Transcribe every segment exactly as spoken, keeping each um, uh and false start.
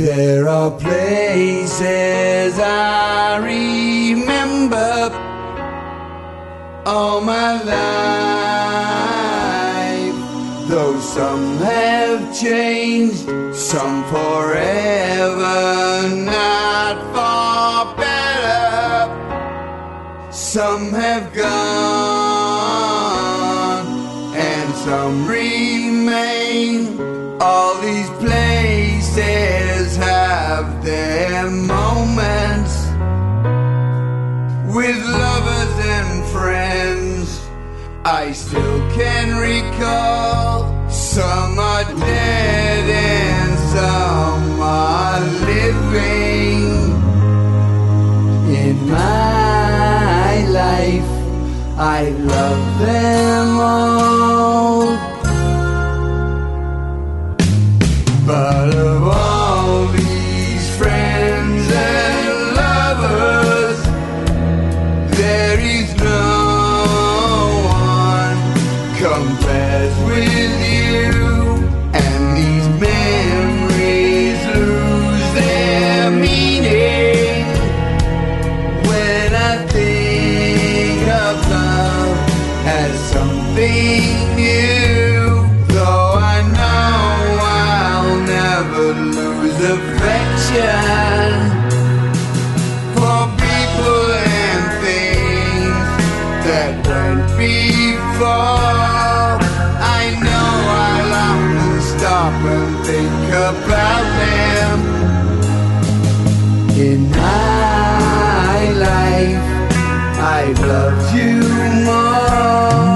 There are places I remember all my life, though some have changed, some forever, not for better. Some have gone and some remain. All these places have their moments with lovers and friends. I still can recall. Some are dead and some are living. In my life, I love them all. But of all these friends and lovers, there is no one compares with you. And these memories lose their meaning when I think of love as something new. Though I know I'll never lose affection for people and things that went before. I know I'll often stop and think about them. In my life, I've loved you more.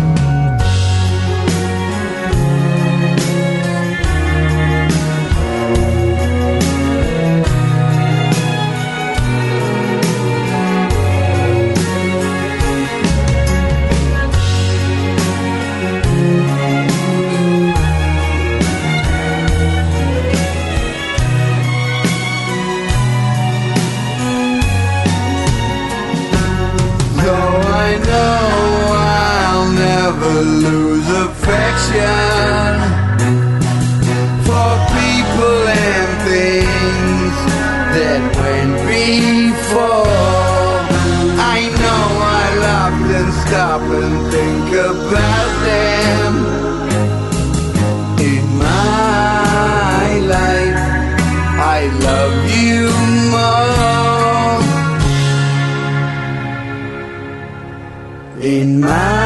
Lose affection for people and things that went before. I know I'll often stop and think about them. In my life, I love you more. In my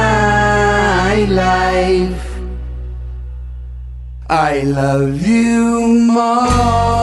life, I love you more.